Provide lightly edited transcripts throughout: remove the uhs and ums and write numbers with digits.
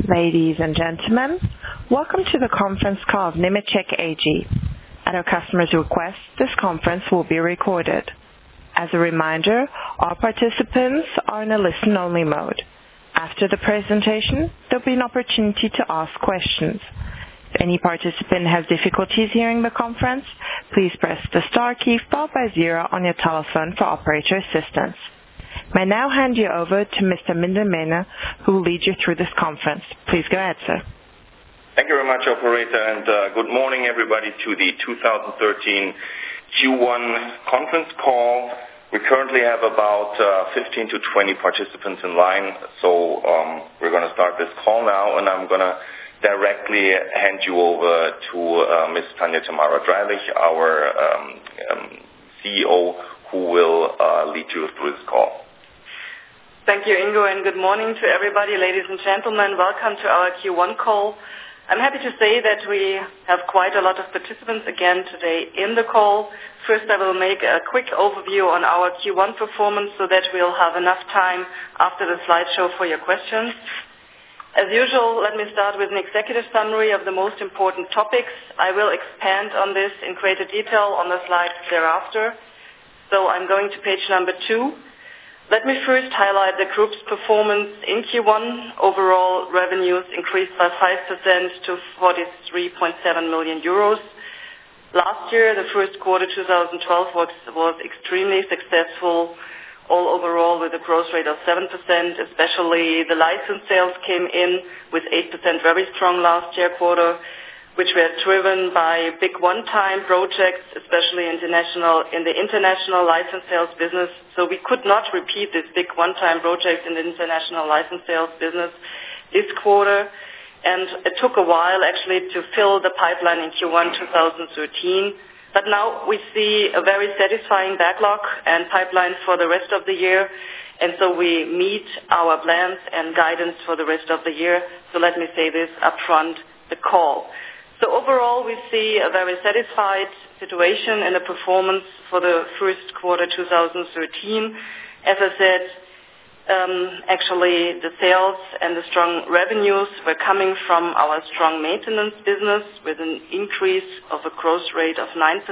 Ladies and gentlemen, welcome to the conference call of Nemetschek AG. At our customer's request, this conference will be recorded. As a reminder, all participants are in a listen-only mode. After the presentation, there will be an opportunity to ask questions. If any participant has difficulties hearing the conference, please press the star key followed by 0 on your telephone for operator assistance. May I now hand you over to Mr. Mindermehne, who will lead you through this conference. Please go ahead, sir. Thank you very much, operator, and good morning, everybody, to the 2013 Q1 conference call. We currently have about 15 to 20 participants in line, so we're going to start this call now, and I'm going to directly hand you over to Ms. Tanja Tamara Dreilich, our CEO, who will lead you through this call. Thank you, Ingo, and good morning to everybody, ladies and gentlemen. Welcome to our Q1 call. I'm happy to say that we have quite a lot of participants again today in the call. First, I will make a quick overview on our Q1 performance so that we'll have enough time after the slideshow for your questions. As usual, let me start with an executive summary of the most important topics. I will expand on this in greater detail on the slides thereafter. So I'm going to page number 2. Let me first highlight the group's performance in Q1. Overall revenues increased by 5% to 43.7 million euros. Last year, the first quarter 2012 was extremely successful, all overall with a growth rate of 7%, especially the license sales came in with 8% very strong last year quarter, which were driven by big one-time projects, especially in the international license sales business. So we could not repeat this big one-time project in the international license sales business this quarter. And it took a while actually to fill the pipeline in Q1 2013. But now we see a very satisfying backlog and pipeline for the rest of the year. And so we meet our plans and guidance for the rest of the year. So let me say this up front, the call. So overall, we see a very satisfied situation in the performance for the first quarter 2013. As I said, actually the sales and the strong revenues were coming from our strong maintenance business with an increase of a growth rate of 9%.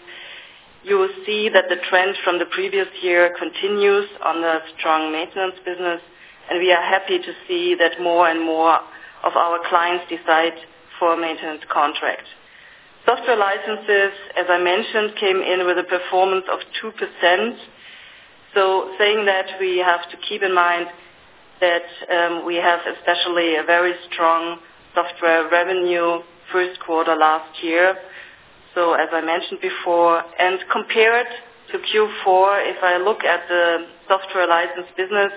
You will see that the trend from the previous year continues on the strong maintenance business, and we are happy to see that more and more of our clients decide for a maintenance contract. Software licenses, as I mentioned, came in with a performance of 2%. So saying that, we have to keep in mind that we have especially a very strong software revenue first quarter last year. So as I mentioned before, and compared to Q4, if I look at the software license business,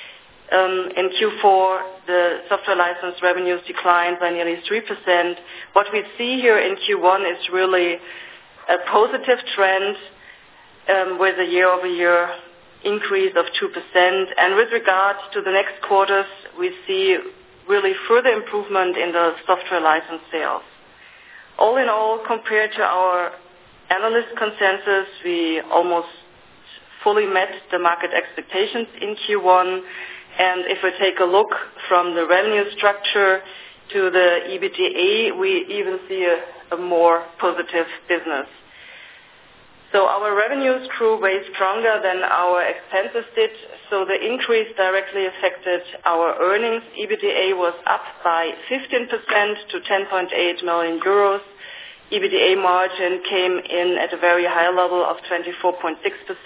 in Q4, the software license revenues declined by nearly 3%. What we see here in Q1 is really a positive trend with a year-over-year increase of 2%. And with regards to the next quarters, we see really further improvement in the software license sales. All in all, compared to our analyst consensus, we almost fully met the market expectations in Q1. And if we take a look from the revenue structure to the EBITDA, we even see a more positive business. So our revenues grew way stronger than our expenses did, so the increase directly affected our earnings. EBITDA was up by 15% to 10.8 million euros. EBITDA margin came in at a very high level of 24.6%.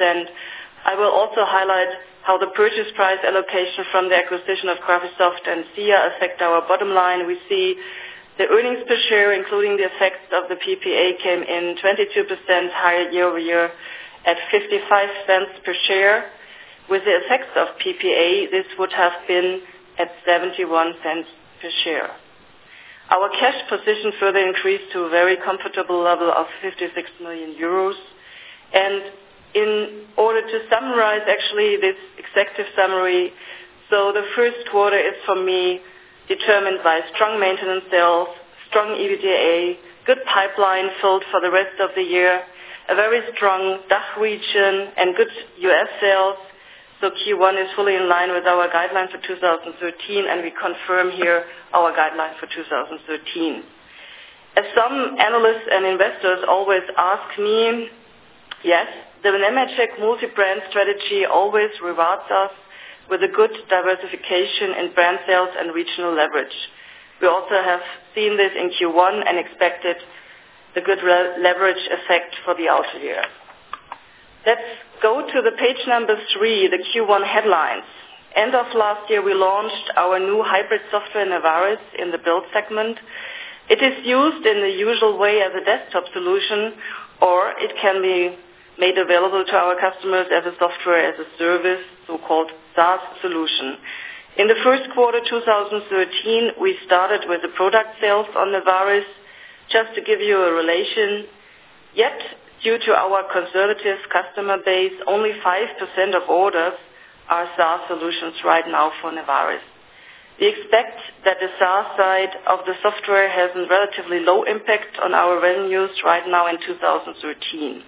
I will also highlight how the purchase price allocation from the acquisition of Graphisoft and SIA affect our bottom line. We see the earnings per share, including the effects of the PPA, came in 22% higher year-over-year at 55 cents per share. With the effects of PPA, this would have been at 71 cents per share. Our cash position further increased to a very comfortable level of 56 million euros. And in order to summarize actually this executive summary, so the first quarter is for me determined by strong maintenance sales, strong EBITDA, good pipeline filled for the rest of the year, a very strong DACH region and good US sales, So Q1 is fully in line with our guideline for 2013, and we confirm here our guideline for 2013. As some analysts and investors always ask me, yes, the Nemetschek multi-brand strategy always rewards us with a good diversification in brand sales and regional leverage. We also have seen this in Q1 and expected the good leverage effect for the outer year. Let's go to the page number 3, the Q1 headlines. End of last year, we launched our new hybrid software NEVARIS in the build segment. It is used in the usual way as a desktop solution, or it can be made available to our customers as a software as a service, so-called SaaS solution. In the first quarter 2013, we started with the product sales on NEVARIS. Just to give you a relation, yet due to our conservative customer base, only 5% of orders are SaaS solutions right now for NEVARIS. We expect that the SaaS side of the software has a relatively low impact on our revenues right now in 2013.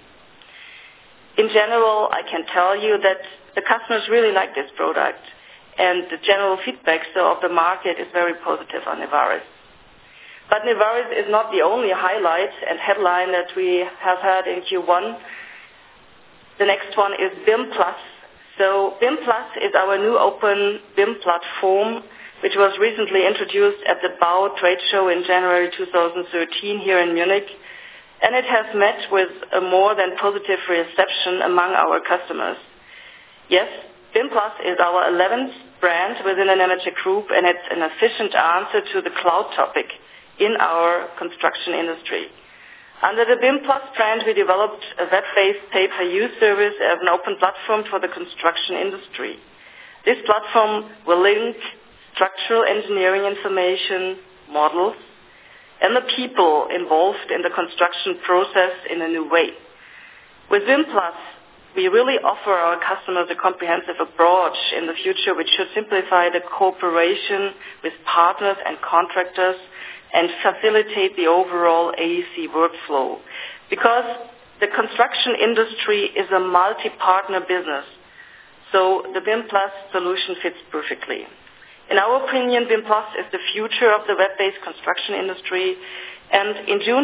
In general, I can tell you that the customers really like this product, and the general feedback of the market is very positive on NEVARIS. But NEVARIS is not the only highlight and headline that we have had in Q1. The next one is BIM Plus. So BIM Plus is our new open BIM platform, which was recently introduced at the BAU trade show in January 2013 here in Munich, and it has met with a more than positive reception among our customers. Yes, BIM Plus is our 11th brand within the Nemetschek Group, and it's an efficient answer to the cloud topic in our construction industry. Under the BIM Plus brand, we developed a web-based pay-per-use service as an open platform for the construction industry. This platform will link structural engineering information, models, and the people involved in the construction process in a new way. With BIM Plus, we really offer our customers a comprehensive approach in the future, which should simplify the cooperation with partners and contractors and facilitate the overall AEC workflow. Because the construction industry is a multi-partner business, so the BIM Plus solution fits perfectly. In our opinion, BIM Plus is the future of the web-based construction industry, and in June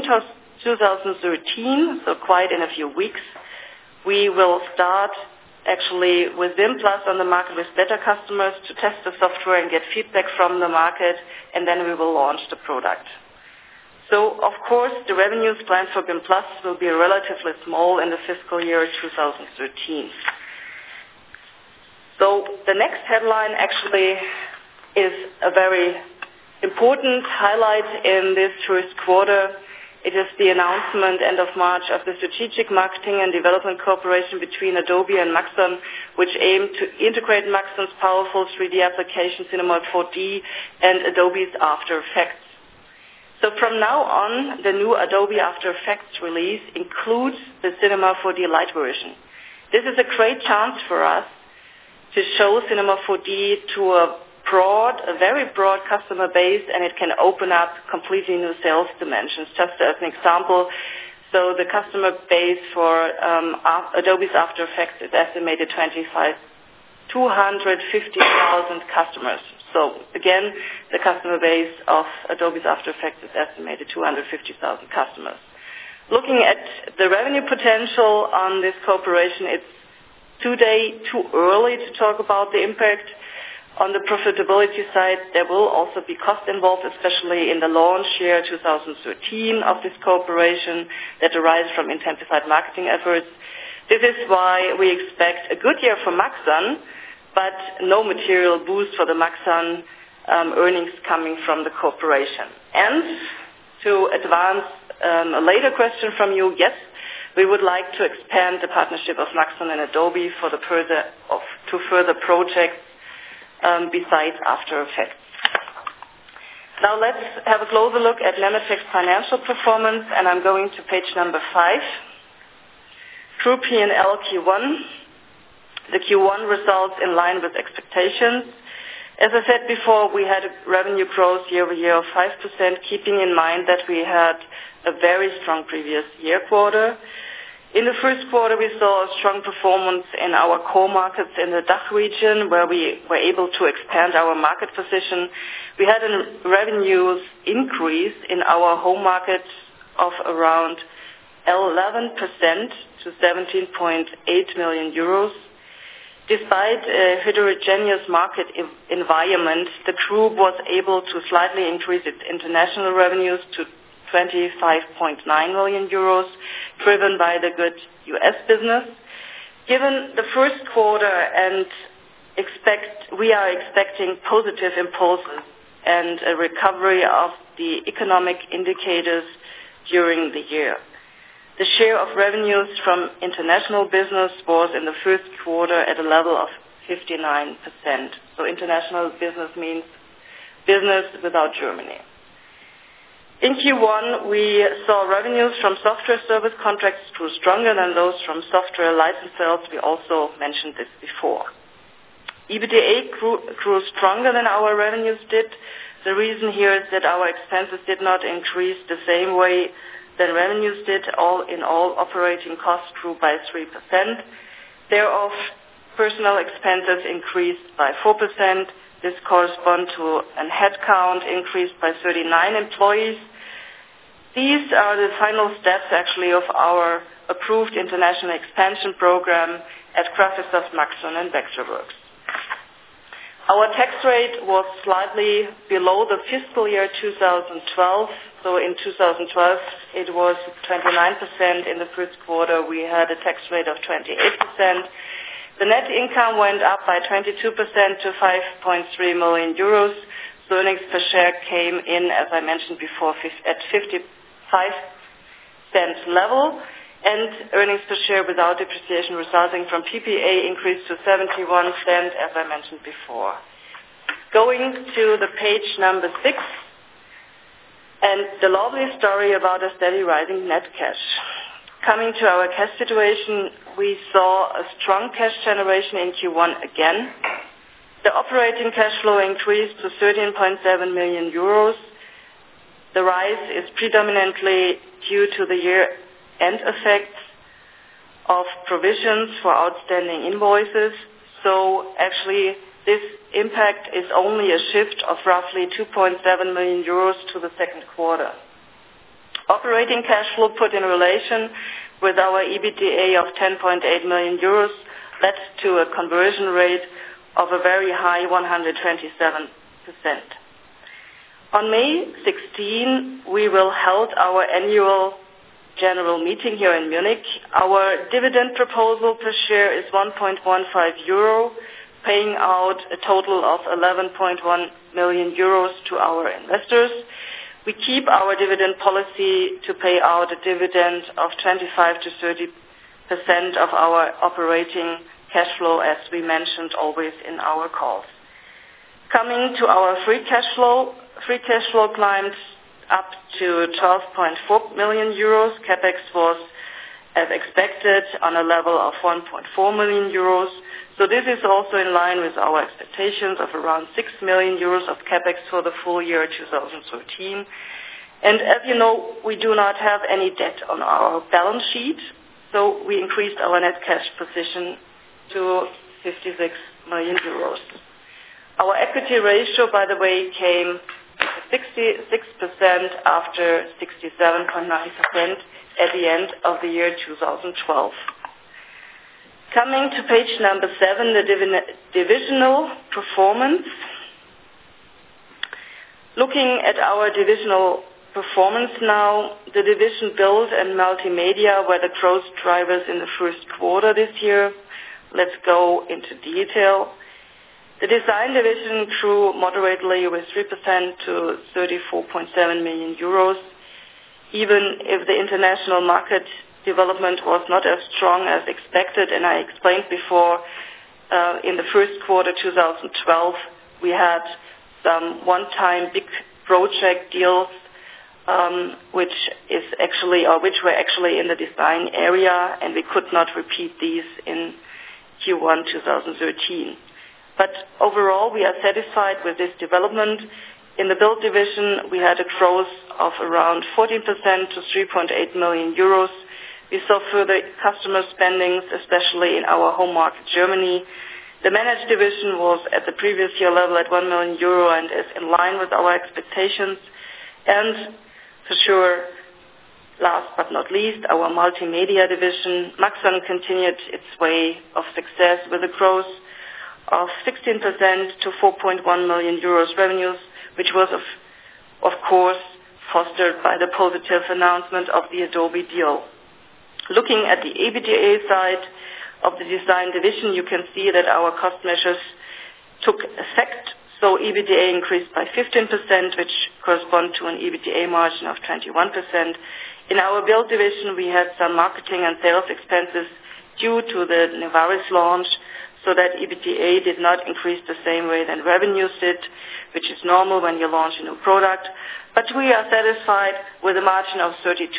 2013, so quite in a few weeks, we will start actually with BIM Plus on the market with beta customers to test the software and get feedback from the market, and then we will launch the product. So, of course, the revenues planned for BIM Plus will be relatively small in the fiscal year 2013. So the next headline actually is a very important highlight in this first quarter. It is the announcement end of March of the strategic marketing and development cooperation between Adobe and Maxon, which aim to integrate Maxon's powerful 3D application Cinema 4D and Adobe's After Effects. So from now on, the new Adobe After Effects release includes the Cinema 4D Lite version. This is a great chance for us to show Cinema 4D to a very broad customer base, and it can open up completely new sales dimensions. Just as an example, so the customer base for Adobe's After Effects is estimated 250,000 customers. So again, the customer base of Adobe's After Effects is estimated 250,000 customers. Looking at the revenue potential on this cooperation, it's today too early to talk about the impact. On the profitability side, there will also be cost involved, especially in the launch year 2013 of this cooperation that arise from intensified marketing efforts. This is why we expect a good year for Maxon, but no material boost for the Maxon earnings coming from the cooperation. And to advance a later question from you, yes, we would like to expand the partnership of Maxon and Adobe for to further projects besides After Effects. Now let's have a closer look at Nemetschek's financial performance, and I'm going to page number 5. Group P&L Q1. The Q1 results in line with expectations. As I said before, we had a revenue growth year-over-year of 5%, keeping in mind that we had a very strong previous year quarter. In the first quarter, we saw a strong performance in our core markets in the DACH region, where we were able to expand our market position. We had a revenues increase in our home market of around 11% to 17.8 million euros. Despite a heterogeneous market environment, the group was able to slightly increase its international revenues to 25.9 million euros, driven by the good US business. Given the first quarter and we are expecting positive impulses and a recovery of the economic indicators during the year. The share of revenues from international business was in the first quarter at a level of 59%. So international business means business without Germany. In Q1, we saw revenues from software service contracts grew stronger than those from software license sales. We also mentioned this before. EBITDA grew stronger than our revenues did. The reason here is that our expenses did not increase the same way than revenues did. All in all, operating costs grew by 3%. Thereof, personnel expenses increased by 4%. This corresponds to a headcount increase by 39 employees. These are the final steps, actually, of our approved international expansion program at Graphisoft, Maxon, and Vectorworks. Our tax rate was slightly below the fiscal year 2012. So in 2012, it was 29%. In the first quarter, we had a tax rate of 28%. The net income went up by 22% to 5.3 million euros. So earnings per share came in, as I mentioned before, at 55 cents level. And earnings per share without depreciation resulting from PPA increased to 71 cents, as I mentioned before. Going to the page number 6, and the lovely story about a steady rising net cash. Coming to our cash situation, we saw a strong cash generation in Q1 again. The operating cash flow increased to 13.7 million euros. The rise is predominantly due to the year-end effects of provisions for outstanding invoices. So actually, this impact is only a shift of roughly 2.7 million euros to the second quarter. Operating cash flow put in relation with our EBITDA of 10.8 million euros led to a conversion rate of a very high 127%. On May 16, we will hold our annual general meeting here in Munich. Our dividend proposal per share is 1.15 euro, paying out a total of 11.1 million euros to our investors. We keep our dividend policy to pay out a dividend of 25 to 30% of our operating cash flow, as we mentioned always in our calls. Coming to our free cash flow climbed up to 12.4 million euros. CapEx was, as expected, on a level of 1.4 million euros. So this is also in line with our expectations of around 6 million euros of CapEx for the full year 2013. And as you know, we do not have any debt on our balance sheet, so we increased our net cash position to 56 million euros. Our equity ratio, by the way, came to 66% after 67.9% at the end of the year 2012. Coming to page number 7, the divisional performance. Looking at our divisional performance now, the division Build and Multimedia were the growth drivers in the first quarter this year. Let's go into detail. The Design division grew moderately with 3% to 34.7 million euros. Even if the international market development was not as strong as expected, and I explained before, in the first quarter 2012, we had some one-time big project deals, which were actually in the design area, and we could not repeat these in Q1 2013. But overall, we are satisfied with this development. In the Build division, we had a growth of around 14% to 3.8 million euros. We saw further customer spendings, especially in our home market, Germany. The managed division was at the previous year level at 1 million euro and is in line with our expectations. And for sure, last but not least, our multimedia division, Maxon, continued its way of success with a growth of 16% to 4.1 million euros revenues, which was, of course, fostered by the positive announcement of the Adobe deal. Looking at the EBITDA side of the design division, you can see that our cost measures took effect. So EBITDA increased by 15%, which correspond to an EBITDA margin of 21%. In our build division, we had some marketing and sales expenses due to the Nevaris launch, so that EBITDA did not increase the same way than revenues did, which is normal when you launch a new product. But we are satisfied with a margin of 32%.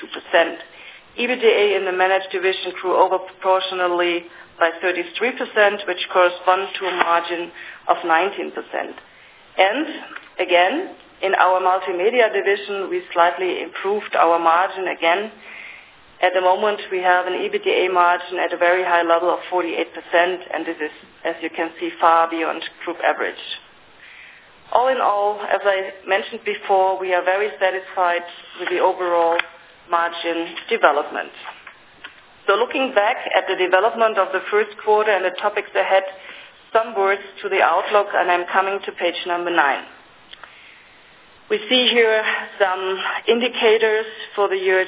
EBITDA in the managed division grew over proportionally by 33%, which corresponds to a margin of 19%. And again, in our multimedia division, we slightly improved our margin again. At the moment, we have an EBITDA margin at a very high level of 48%, and this is, as you can see, far beyond group average. All in all, as I mentioned before, we are very satisfied with the overall margin development. So looking back at the development of the first quarter and the topics ahead, some words to the outlook, and I'm coming to page number 9. We see here some indicators for the year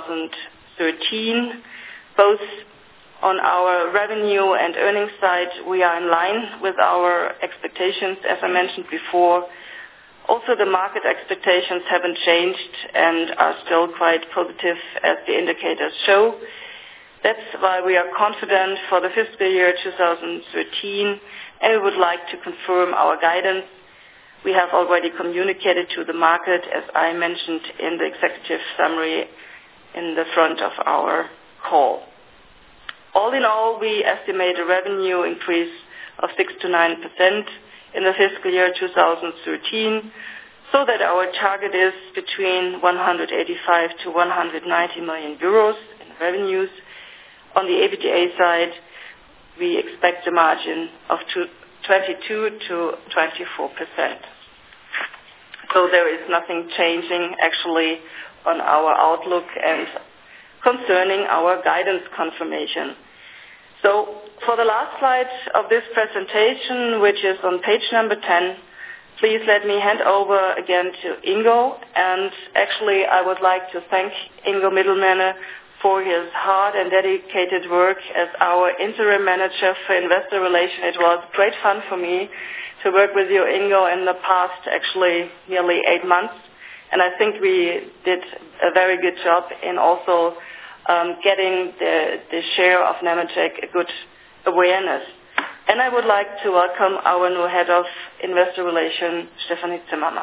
2013, both on our revenue and earnings side. We are in line with our expectations, as I mentioned before. Also, the market expectations haven't changed and are still quite positive, as the indicators show. That's why we are confident for the fiscal year 2013, and we would like to confirm our guidance. We have already communicated to the market, as I mentioned in the executive summary in the front of our call. All in all, we estimate a revenue increase of 6 to 9% in the fiscal year 2013, so that our target is between 185 to 190 million euros in revenues. On the EBITDA side, we expect a margin of 22 to 24%. So there is nothing changing actually on our outlook and concerning our guidance confirmation. So for the last slide of this presentation, which is on page number 10, please let me hand over again to Ingo. And actually, I would like to thank Ingo Middelmenne for his hard and dedicated work as our interim manager for investor relations. It was great fun for me to work with you, Ingo, in the past, actually, nearly 8 months. And I think we did a very good job in also getting the share of Nemetschek a good awareness. And I would like to welcome our new head of investor relations, Stefanie Zimmermann.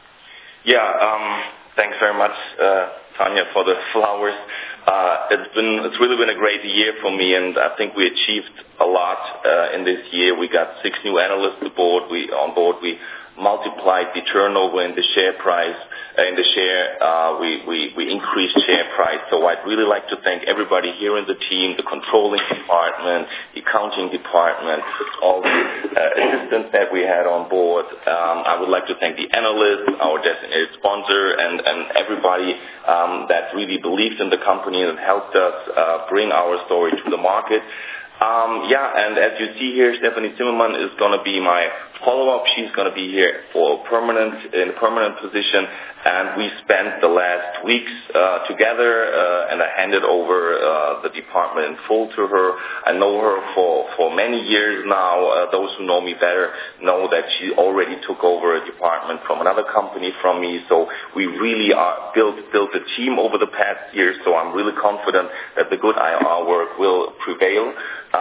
Yeah, thanks very much, Tanja, for the flowers. It's really been a great year for me, and I think we achieved a lot in this year. We got 6 new analysts on board. We multiplied the turnover in the share price. We increased share price. So I'd really like to thank everybody here in the team, the controlling department, the accounting department, all the assistants that we had on board. I would like to thank the analysts, our designated sponsor, and everybody that really believed in the company and helped us bring our story to the market. And as you see here, Stefanie Zimmermann is going to be my follow-up. She's going to be here in a permanent position, and we spent the last weeks together, and I handed over the department in full to her. I know her for many years now. Those who know me better know that she already took over a department from another company from me, so we really built a team over the past years, so I'm really confident that the good IR work will prevail.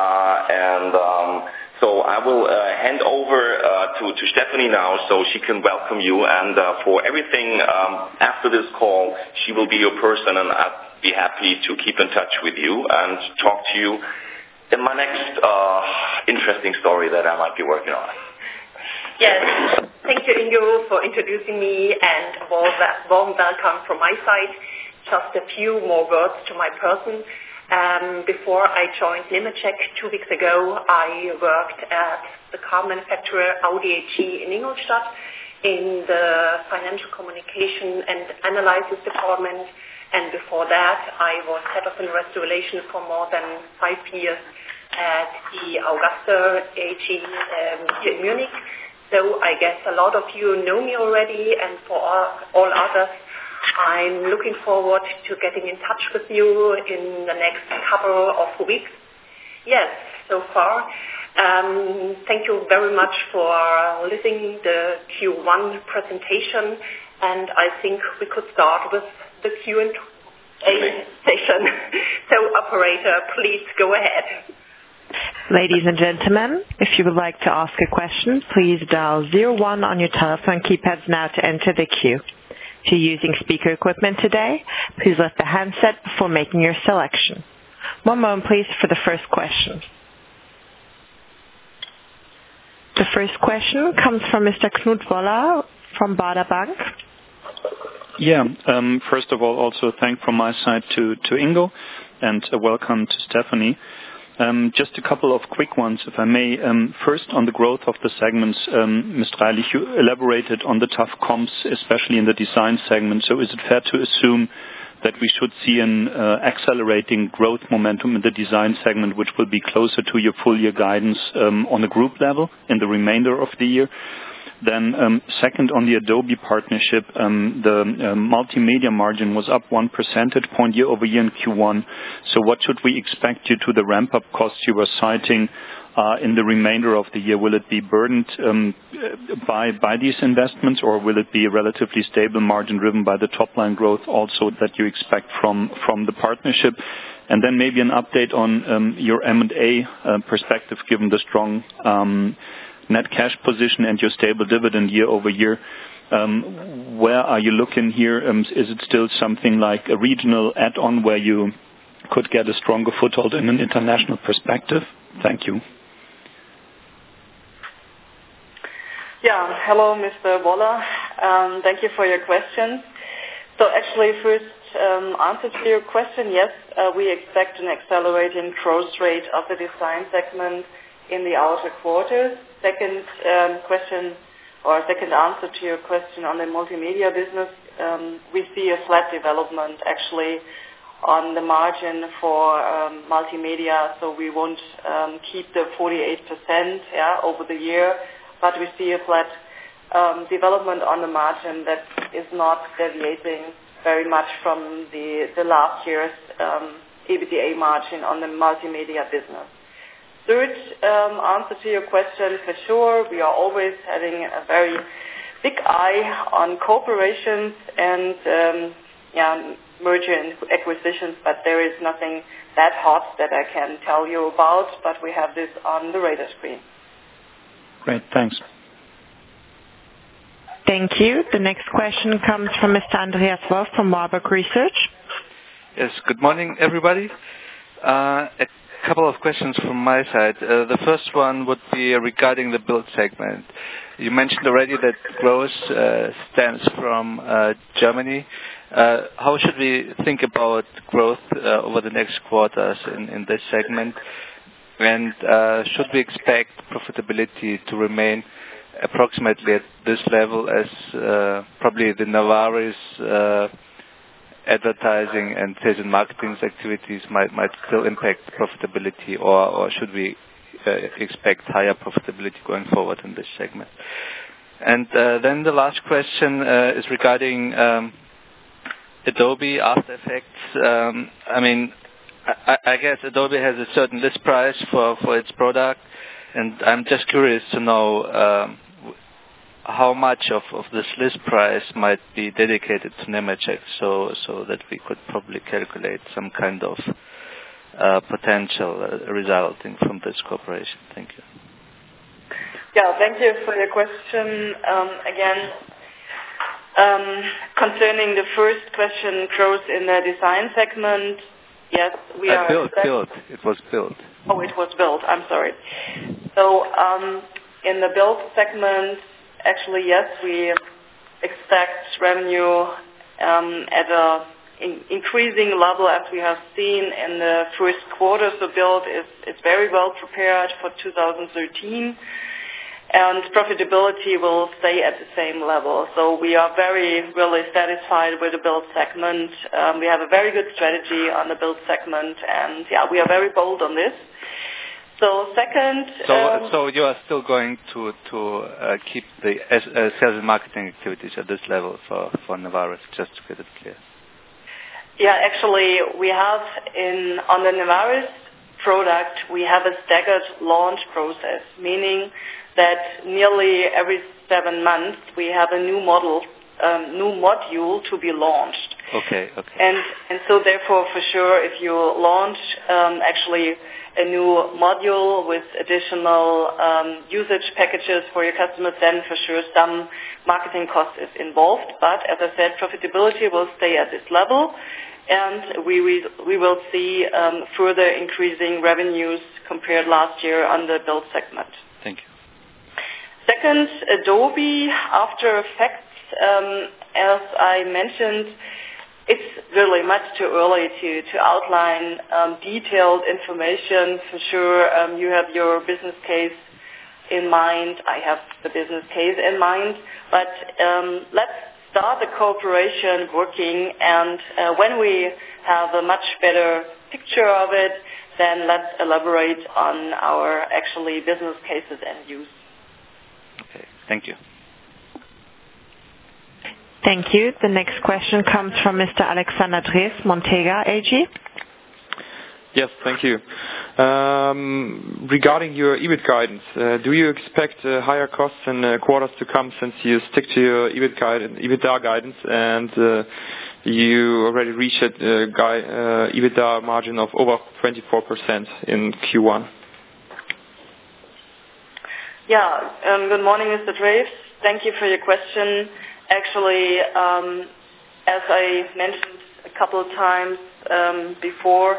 So I will hand over to Stefanie now so she can welcome you. And for everything after this call, she will be your person, and I'd be happy to keep in touch with you and talk to you in my next interesting story that I might be working on. Yes, thank you, Ingo, for introducing me, and a warm welcome from my side. Just a few more words to my person. Before I joined Nemetschek 2 weeks ago, I worked at the car manufacturer Audi AG in Ingolstadt in the financial communication and analysis department. And before that, I was head of investor relations for more than 5 years at the Augusta AG here in Munich. So I guess a lot of you know me already, and for all others, I'm looking forward to getting in touch with you in the next couple of weeks. Yes, so far, thank you very much for listening to the Q1 presentation, and I think we could start with the Q&A session. So, operator, please go ahead. Ladies and gentlemen, if you would like to ask a question, please dial 01 on your telephone keypads now to enter the queue. If you're using speaker equipment today, please lift the handset before making your selection. One moment, please, for the first question. The first question comes from Mr. Knut Woller from Baader Bank. Yeah, first of all, also thank from my side to Ingo, and welcome to Stephanie. Just a couple of quick ones, if I may. First, on the growth of the segments, Mr. Reilich, you elaborated on the tough comps, especially in the design segment. So is it fair to assume that we should see an accelerating growth momentum in the design segment, which will be closer to your full year guidance on a group level in the remainder of the year? Then second, on the Adobe partnership, the multimedia margin was up 1 percentage point year over year in Q1. So what should we expect due to the ramp-up costs you were citing in the remainder of the year? Will it be burdened by these investments, or will it be a relatively stable margin driven by the top-line growth also that you expect from the partnership? And then maybe an update on your M&A perspective, given the strong net cash position and your stable dividend year over year. Where are you looking here? Is it still something like a regional add-on where you could get a stronger foothold in an international perspective? Thank you. Yeah, hello, Mr. Woller. Thank you for your questions. So actually, first answer to your question, yes, we expect an accelerating growth rate of the design segment in the outer quarters. Second question, or second answer to your question on the multimedia business, we see a flat development actually on the margin for multimedia, so we won't keep the 48% over the year, but we see a flat development on the margin that is not deviating very much from the last year's EBITDA margin on the multimedia business. Third answer to your question, for sure, we are always having a very big eye on corporations and merger and acquisitions, but there is nothing that hot that I can tell you about, but we have this on the radar screen. Great, thanks. Thank you. The next question comes from Mr. Andreas Wolf from Warburg Research. Yes, good morning, everybody. A couple of questions from my side. The first one would be regarding the build segment. You mentioned already that growth stems from Germany. How should we think about growth over the next quarters in this segment? And should we expect profitability to remain approximately at this level, as probably the Navaris advertising and sales and marketing activities might still impact profitability, or should we expect higher profitability going forward in this segment? And then the last question is regarding Adobe After Effects. I guess Adobe has a certain list price for its product, and I'm just curious to know how much of this list price might be dedicated to Nemetschek, so that we could probably calculate some kind of potential resulting from this cooperation. Thank you. Yeah, thank you for your question. Again, concerning the first question, growth in the design segment, yes, we are... Build. It was build. Oh, it was build. I'm sorry. So in the build segment, actually, yes, we expect revenue at a increasing level as we have seen in the first quarter. So Build is very well prepared for 2013. And profitability will stay at the same level. So we are really satisfied with the Build segment. We have a very good strategy on the Build segment, and we are very bold on this. So second... So you are still going to keep the sales and marketing activities at this level for Nevaris, just to get it clear? Yeah, actually, we have on the Nevaris product, we have a staggered launch process, meaning that nearly every 7 months we have a new module to be launched. Okay. And so therefore, for sure, if you launch actually a new module with additional usage packages for your customers, then for sure some marketing cost is involved. But as I said, profitability will stay at this level, and we will see further increasing revenues compared last year on the Build segment. Thank you. Second, Adobe After Effects, as I mentioned, it's really much too early to outline detailed information. For sure, you have your business case in mind. I have the business case in mind. But let's start the cooperation working, and when we have a much better picture of it, then let's elaborate on our actually business cases and use. Okay, thank you. Thank you. The next question comes from Mr. Alexander Dres, Montega AG. Yes, thank you. Regarding your EBIT guidance, do you expect higher costs in quarters to come since you stick to your EBITDA guidance and you already reached EBITDA margin of over 24% in Q1? Yeah, good morning, Mr. Dres. Thank you for your question. Actually, as I mentioned a couple of times before,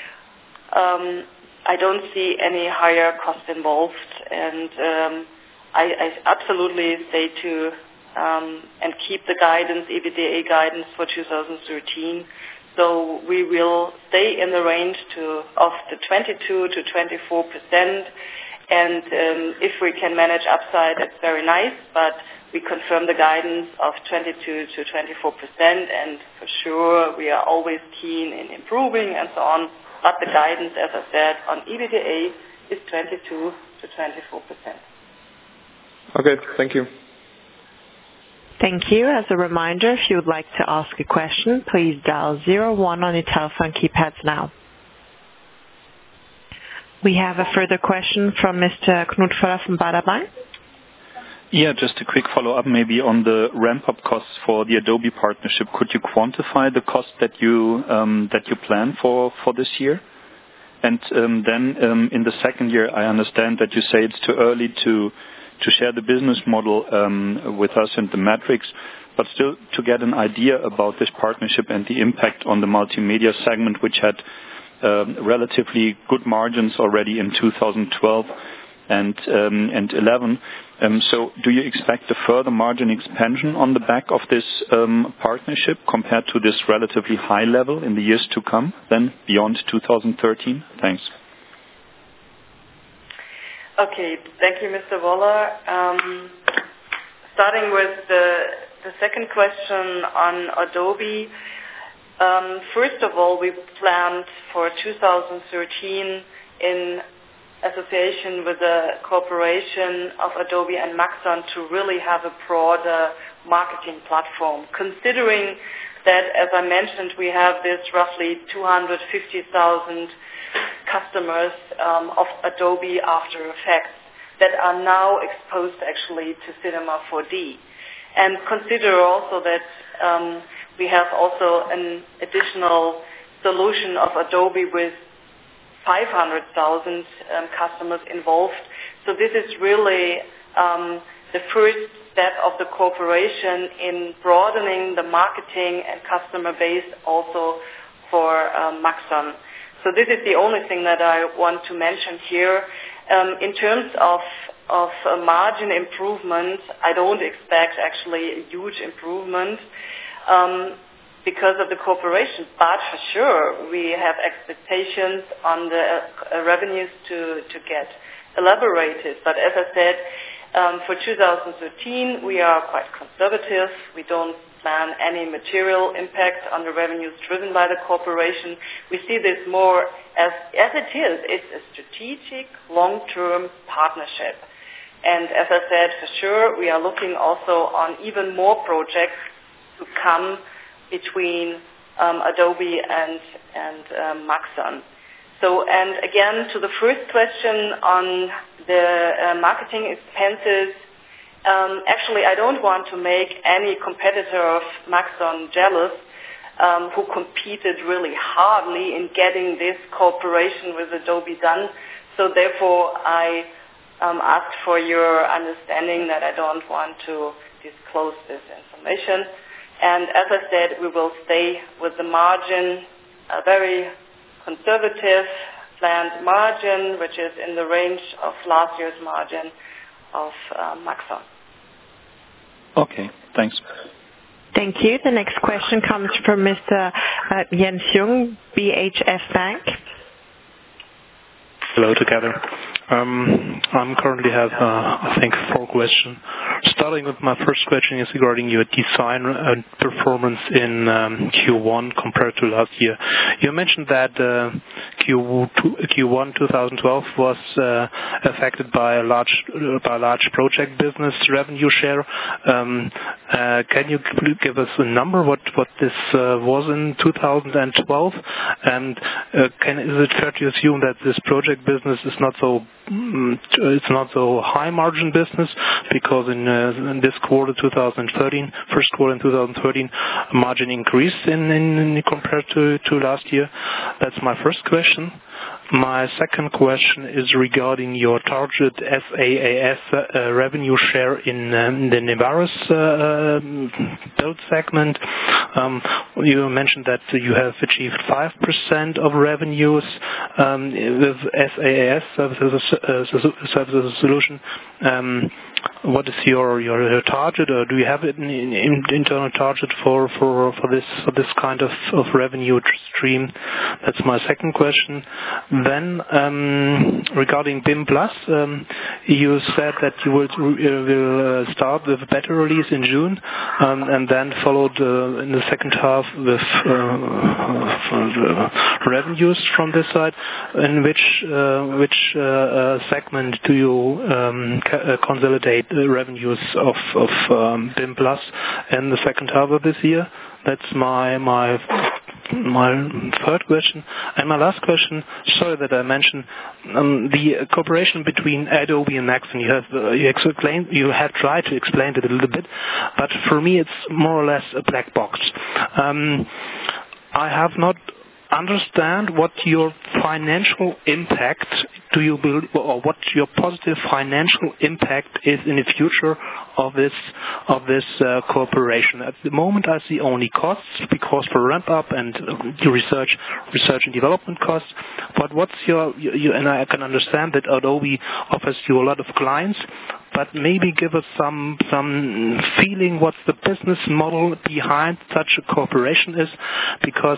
I don't see any higher cost involved, and I absolutely stay to and keep the guidance, EBITDA guidance for 2013. So we will stay in the range of the 22 to 24%, and if we can manage upside, that's very nice, but we confirm the guidance of 22 to 24%, and for sure we are always keen in improving and so on. But the guidance, as I said, on EBITDA is 22 to 24%. Okay, thank you. Thank you. As a reminder, if you would like to ask a question, please dial 01 on your telephone keypads now. We have a further question from Mr. Knut Föller from Baader Bank. Yeah, just a quick follow-up maybe on the ramp-up costs for the Adobe partnership. Could you quantify the cost that you plan for this year? And then in the second year, I understand that you say it's too early to share the business model with us and the metrics, but still to get an idea about this partnership and the impact on the multimedia segment, which had relatively good margins already in 2012 and 11. So do you expect a further margin expansion on the back of this partnership compared to this relatively high level in the years to come, then beyond 2013? Thanks. Okay, thank you, Mr. Woller. Starting with the second question on Adobe. First of all, we planned for 2013 in association with the cooperation of Adobe and Maxon to really have a broader marketing platform. Considering that, as I mentioned, we have this roughly 250,000 customers of Adobe After Effects that are now exposed actually to Cinema 4D. And consider also that we have also an additional solution of Adobe with 500,000 customers involved. So this is really the first step of the cooperation in broadening the marketing and customer base also for Maxon. So this is the only thing that I want to mention here. In terms of margin improvement, I don't expect actually a huge improvement. because of the cooperation. But for sure, we have expectations on the revenues to get elaborated. But as I said, for 2013, we are quite conservative. We don't plan any material impact on the revenues driven by the cooperation. We see this more as it is. It's a strategic, long-term partnership. And as I said, for sure, we are looking also on even more projects to come between Adobe and Maxon. So, and again, to the first question on the marketing expenses, actually, I don't want to make any competitor of Maxon jealous, who competed really hardly in getting this cooperation with Adobe done. So therefore, I asked for your understanding that I don't want to disclose this information. And as I said, we will stay with the margin, a very conservative planned margin, which is in the range of last year's margin of Maxon. Okay, thanks. Thank you. The next question comes from Mr. Jens Jung, BHF Bank. Hello together. I currently have, I think, 4 questions. Starting with my first question is regarding your design performance in Q1 compared to last year. You mentioned that Q1 2012 was affected by a large project business revenue share. Can you give us a number what this was in 2012? And is it fair to assume that this project business is not so high margin business, because in this quarter 2013, first quarter in 2013, margin increased in compared to last year? That's my first question. My second question is regarding your target SaaS revenue share in the Nevaris build segment. You mentioned that you have achieved 5% of revenues with SaaS services solution. What is your target, or do you have an internal target for this kind of revenue stream? That's my second question. Then regarding BIM Plus, you said that you will start with a beta release in June, and then followed in the second half with revenues from this side. In which segment do you consolidate the revenues of BIM Plus in the second half of this year? That's my third question. And my last question, sorry that I mentioned the cooperation between Adobe and Maxon. You have tried to explain it a little bit, but for me it's more or less a black box. I have not understand what your financial impact do you build, or what your positive financial impact is in the future of this cooperation. At the moment, I see only costs, because for ramp up and research and development costs. But what's your and I can understand that Adobe offers you a lot of clients, but maybe give us some feeling what's the business model behind such a cooperation is, because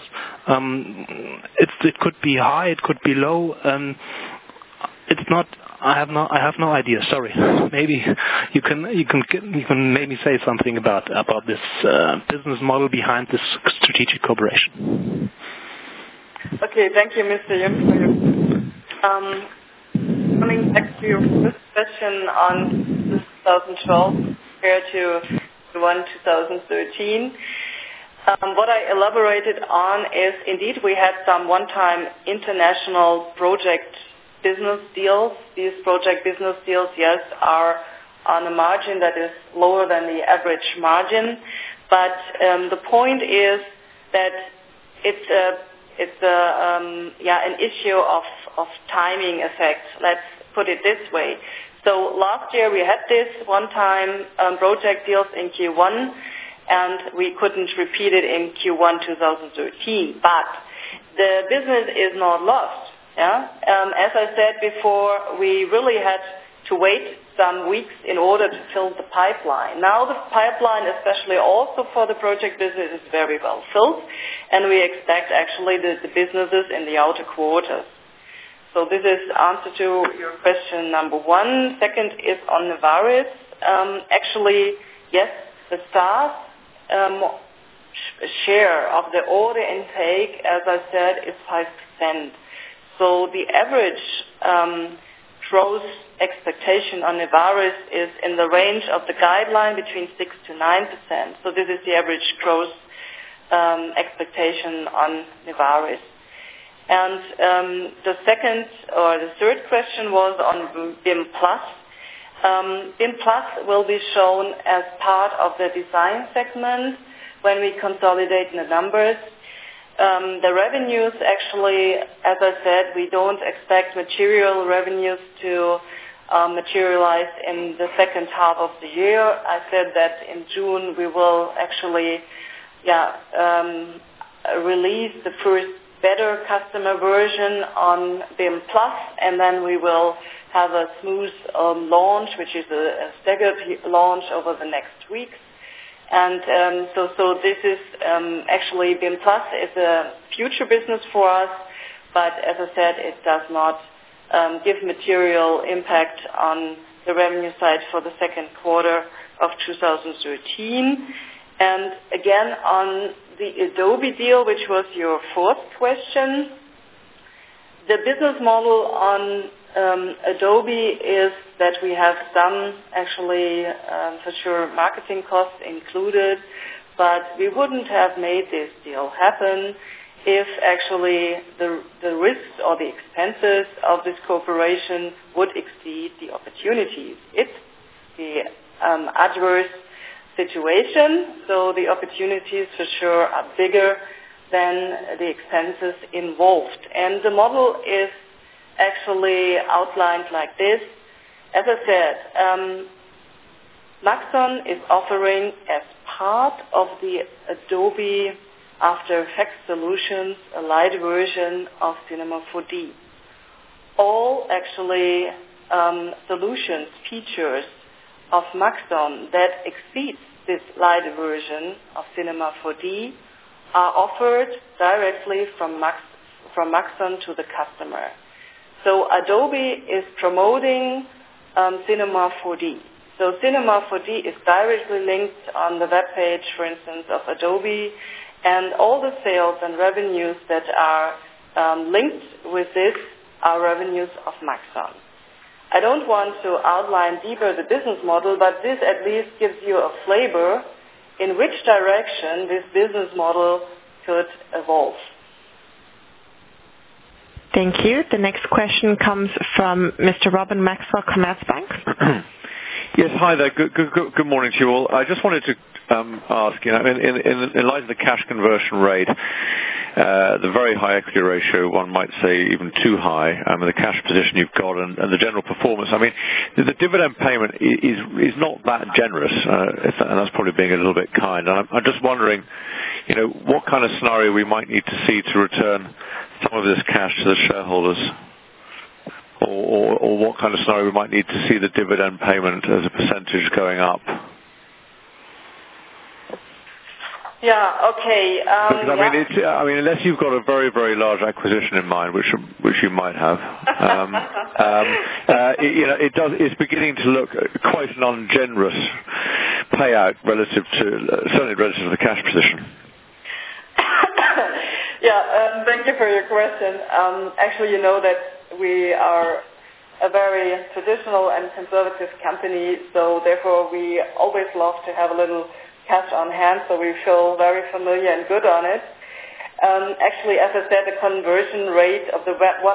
it could be high, it could be low. It's not. I have no idea. Sorry. Maybe you can maybe say something about this business model behind this strategic cooperation. Okay, thank you, Mr. Jung, for your coming back to your first question on 2012 compared to the one 2013. What I elaborated on is, indeed, we had some one-time international project business deals. These project business deals, yes, are on a margin that is lower than the average margin. But the point is that it's an issue of timing effect. Let's put it this way. So last year we had this one-time project deals in Q1, and we couldn't repeat it in Q1 2013. But the business is not lost. Yeah? As I said before, we really had to wait some weeks in order to fill the pipeline. Now the pipeline, especially also for the project business, is very well filled, and we expect actually the businesses in the outer quarters. So this is answer to your question number one. Second is on Nevaris. Actually, yes, the SaaS share of the order intake, as I said, is 5%. So the average growth expectation on Nevaris is in the range of the guideline between 6 to 9%. So this is the average growth expectation on Nevaris. And the third question was on BIM Plus. BIM Plus will be shown as part of the design segment when we consolidate the numbers. The revenues, actually, as I said, we don't expect material revenues to materialize in the second half of the year. I said that in June we will actually release the first better customer version on BIM Plus, and then we will have a smooth launch, which is a staggered launch over the next weeks. And so this is actually BIM Plus is a future business for us, but as I said, it does not give material impact on the revenue side for the second quarter of 2013. And again, on the Adobe deal, which was your fourth question, the business model on Adobe is that we have some, actually, for sure, marketing costs included, but we wouldn't have made this deal happen if actually the risks or the expenses of this cooperation would exceed the opportunities. It's the adverse situation, so the opportunities for sure are bigger than the expenses involved. And the model is actually outlined like this. As I said, Maxon is offering as part of the Adobe After Effects solutions a light version of Cinema 4D. All actually solutions, features of Maxon that exceeds this light version of Cinema 4D are offered directly from Maxon to the customer. So Adobe is promoting Cinema 4D. So Cinema 4D is directly linked on the web page, for instance, of Adobe, and all the sales and revenues that are linked with this are revenues of Maxon. I don't want to outline deeper the business model, but this at least gives you a flavor in which direction this business model could evolve. Thank you. The next question comes from Mr. Robin Maxwell, Commerzbank. Yes, hi there. Good morning to you all. I just wanted to ask, in light of the cash conversion rate, the very high equity ratio, one might say even too high, and the cash position you've got and the general performance, I mean, the dividend payment is not that generous, and that's probably being a little bit kind. And I'm just wondering, what kind of scenario we might need to see to return some of this cash to the shareholders, or what kind of scenario we might need to see the dividend payment as a percentage going up. Yeah, okay. Because, I mean, unless you've got a very, very large acquisition in mind, which you might have, it's beginning to look quite an ungenerous payout certainly relative to the cash position. Yeah, thank you for your question. Actually, you know that we are a very traditional and conservative company, so therefore we always love to have a little cash on hand, so we feel very familiar and good on it. Actually, as I said, the conversion rate of the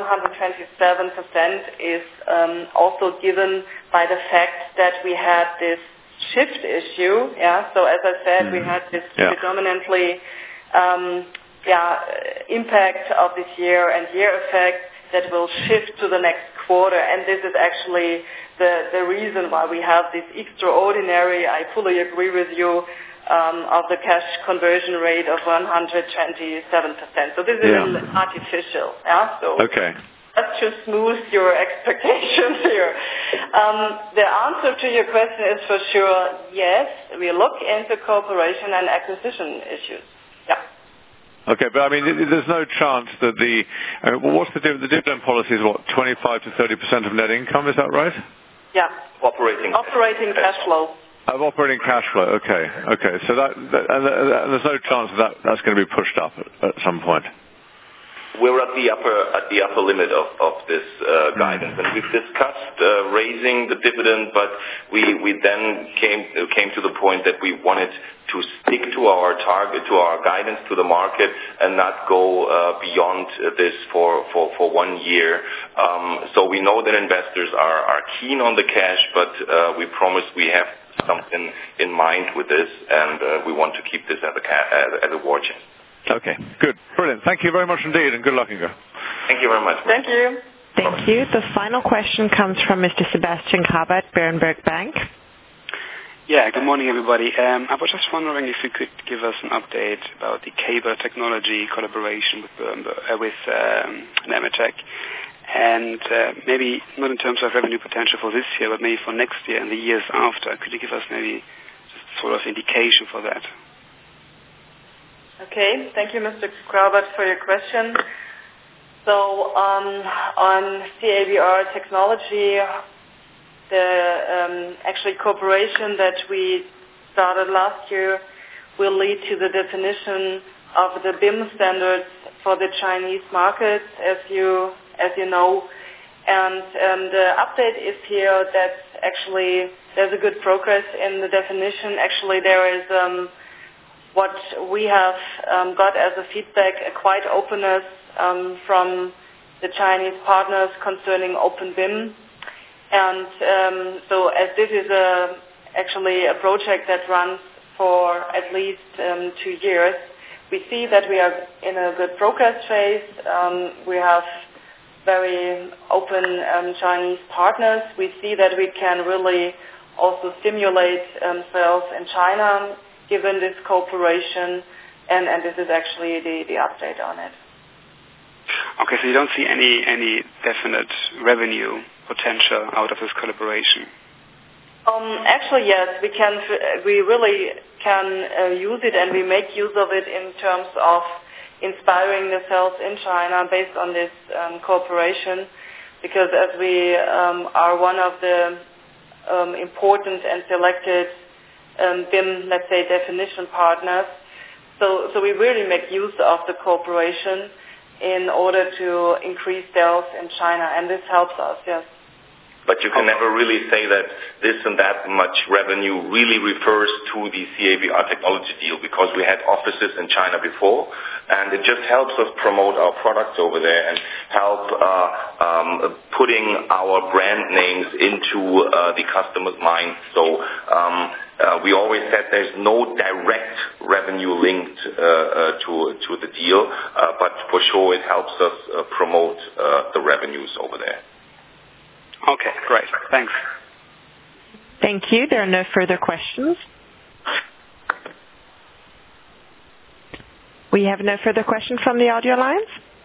127% is also given by the fact that we had this shift issue. Yeah, so as I said, we had this predominantly impact of this year and year effect that will shift to the next quarter, and this is actually the reason why we have this extraordinary, I fully agree with you, of the cash conversion rate of 127%. So this is artificial. Yeah. So okay. Just to smooth your expectations here. The answer to your question is for sure yes. We look into cooperation and acquisition issues. Yeah. Okay, but I mean, there's no chance that what's the dividend policy is what, 25 to 30% of net income, is that right? Yeah. Operating cash flow. Of operating cash flow, okay. So and there's no chance that's going to be pushed up at some point. We're at the upper limit of this guidance, and we've discussed raising the dividend, but we then came to the point that we wanted to stick to our target, to our guidance to the market, and not go beyond this for 1 year. So we know that investors are keen on the cash, but we promise we have something in mind with this, and we want to keep this as a war chest. Okay, good. Brilliant. Thank you very much indeed, and good luck, Ingo. Thank you very much. Thank you. Thank you. The final question comes from Mr. Sebastian Grabert, Berenberg Bank. Yeah, good morning, everybody. I was just wondering if you could give us an update about the cable technology collaboration with Nemetschek, and maybe not in terms of revenue potential for this year, but maybe for next year and the years after. Could you give us maybe just sort of indication for that? Okay, thank you, Mr. Grabert, for your question. So on CABR technology, the actually cooperation that we started last year will lead to the definition of the BIM standards for the Chinese market, as you know. And the update is here that actually there's a good progress in the definition. Actually, there is what we have got as a feedback, a quite openness from the Chinese partners concerning Open BIM. And so as this is actually a project that runs for at least 2 years, we see that we are in a good progress phase. We have very open Chinese partners. We see that we can really also stimulate sales in China given this cooperation, and this is actually the update on it. Okay, so you don't see any definite revenue potential out of this collaboration? Actually, yes, we really can use it, and we make use of it in terms of inspiring the sales in China based on this cooperation, because as we are one of the important and selected BIM, let's say, definition partners. So we really make use of the cooperation in order to increase sales in China, and this helps us, yes. But you can never really say that this and that much revenue really refers to the CABR technology deal, because we had offices in China before, and it just helps us promote our products over there and help putting our brand names into the customer's mind. So we always said there's no direct revenue linked to the deal, but for sure it helps us promote the revenues over there. Okay, great. Thanks. Thank you. There are no further questions. We have no further questions from the audio lines.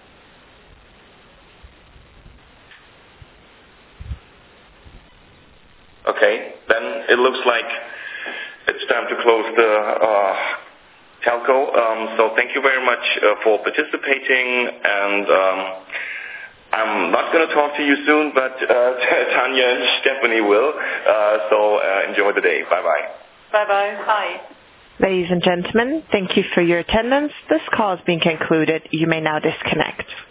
Okay, then it looks like it's time to close the telco. So thank you very much for participating, and I'm not going to talk to you soon, but Tanya and Stephanie will. So enjoy the day. Bye-bye. Bye-bye. Bye. Ladies and gentlemen, thank you for your attendance. This call has been concluded. You may now disconnect.